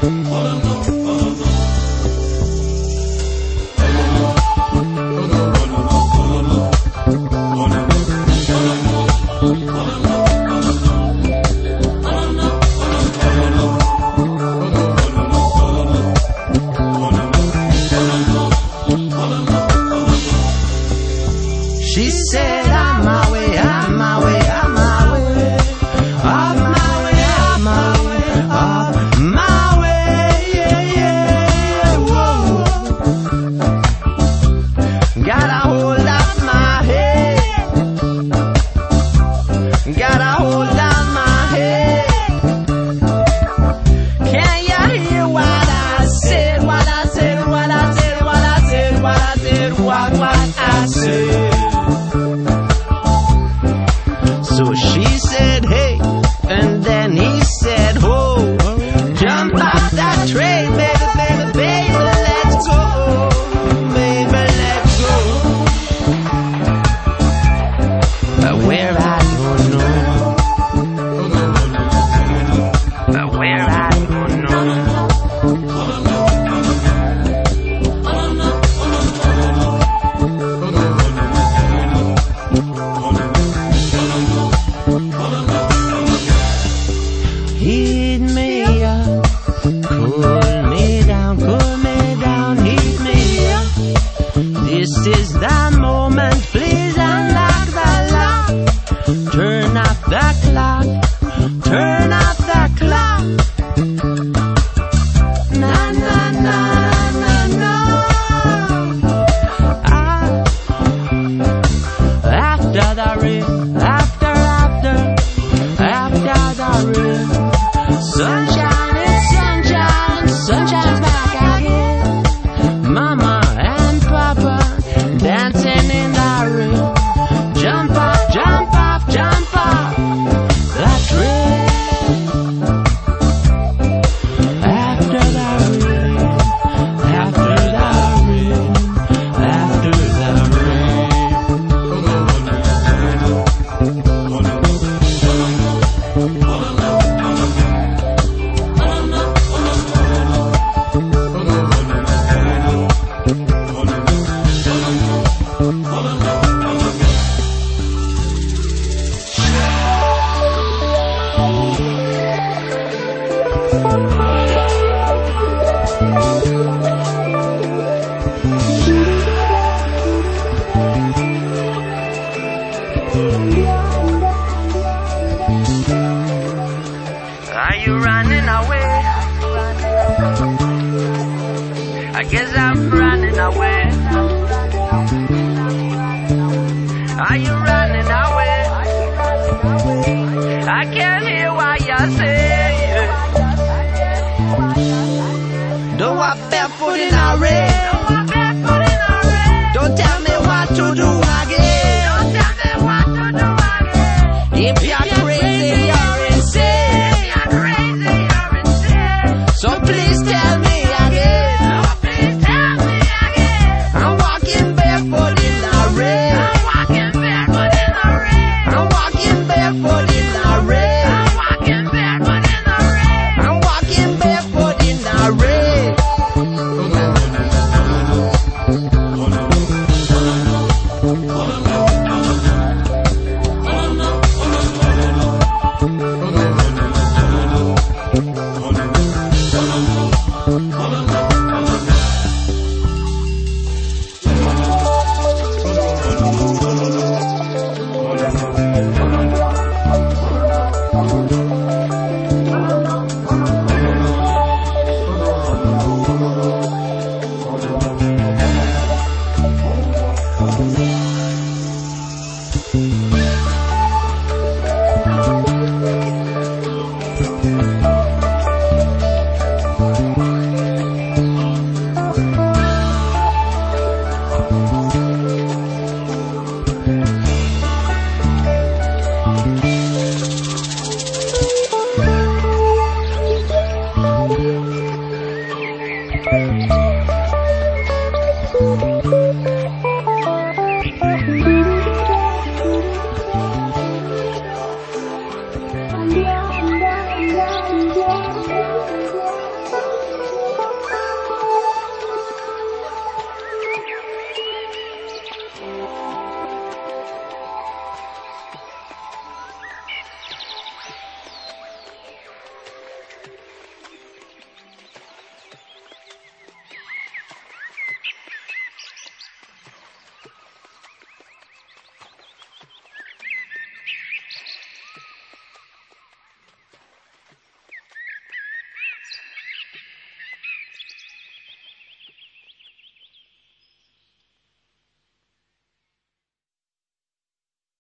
She said, I'm my way, I'm my way, I'm my way, off my way, off my way, off my way, yeah, yeah, whoa. Got a hold of my head, got a hold of my head. Can you hear what I said, what I said, what I said, what I said, what I said, what I said? So she said, hey, and then he said, oh, jump off that train, baby, baby, baby, let's go, baby, let's go. Where I don't know, where I don't know. Heat me up, cool me down, heat me up. This is the moment, please unlock the lock. Turn off the clock, turn off the clock. Na na na na na. After the rain, after the rain. Sunshine is sunshine, sunshine's back again. Mama and Papa dancing in the rain. Jump off, jump off, jump off the train. After the rain, after the rain, after the rain. Are you running away? I guess I'm running away. Are you running away? I can't hear what you're saying. Don't walk barefoot in a rain. Don't tell me what to do again. If you're crazy, you're insane. So please tell me again. I'm walking barefoot in the rain. I'm walking barefoot in the rain. I'm walking barefoot in the rain. I'm walking barefoot in the rain. Thank you.